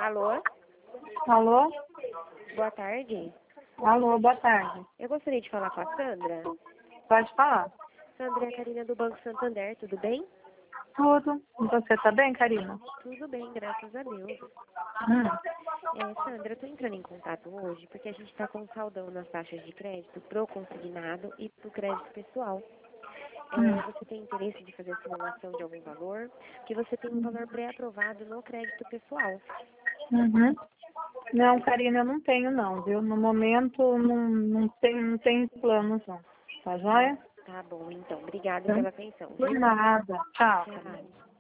Alô? Alô? Boa tarde. Alô, boa tarde. Eu gostaria de falar com a Sandra. Pode falar? Sandra é a Karina do Banco Santander, tudo bem? Tudo. E você tá bem, Karina? Tudo bem, graças a Deus. Sandra, eu estou entrando em contato hoje porque a gente está com um saldão nas taxas de crédito pro consignado e pro crédito pessoal. Você tem interesse de fazer a simulação de algum valor? Porque você tem um valor pré-aprovado no crédito pessoal. Uhum. Não, Karina, eu não tenho não, viu? No momento não tenho planos não. Tá joia? Tá bom, então. Obrigada pela atenção, Por viu? nada. Tchau, Karina. Tchau.